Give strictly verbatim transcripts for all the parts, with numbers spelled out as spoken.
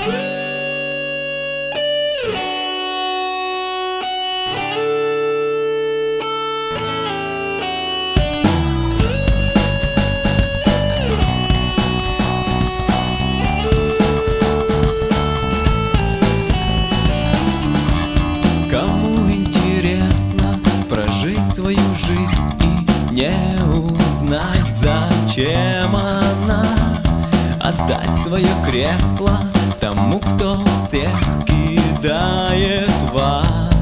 Кому интересно прожить свою жизнь и не узнать, зачем она, отдать свое кресло тому, кто всех кидает в ад.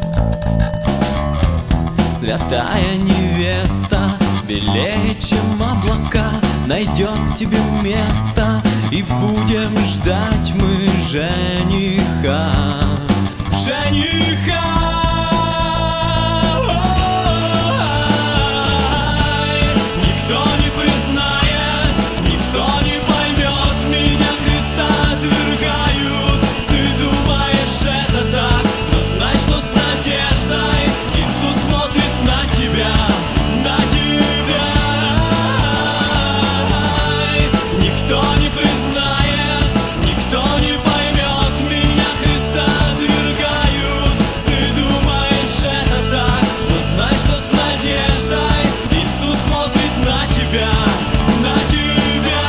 Святая невеста, белее, чем облака, найдет тебе место, и будем ждать мы жениха. Жениха! Никто не признает, никто не поймет, меня Христа отвергают. Ты думаешь, это так, но знай, что с надеждой Иисус смотрит на тебя, на тебя. Никто не признает, никто не поймет, меня Христа отвергают. Ты думаешь, это так, но знай, что с надеждой Иисус смотрит на тебя, на тебя.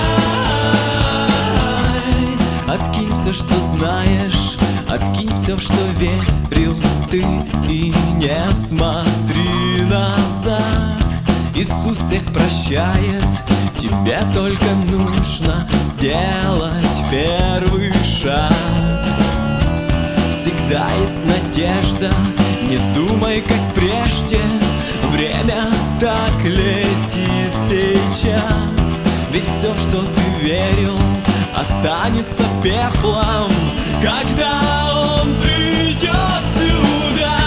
Откинь все, что знаешь, откинь все, в что верил ты, и не смотри назад. Иисус всех прощает, тебе только нужно сделать первый шаг. Всегда есть надежда, не думай, как прежде, время так летит сейчас. Ведь все, в что ты верил, останется пеплом, когда Он придет сюда.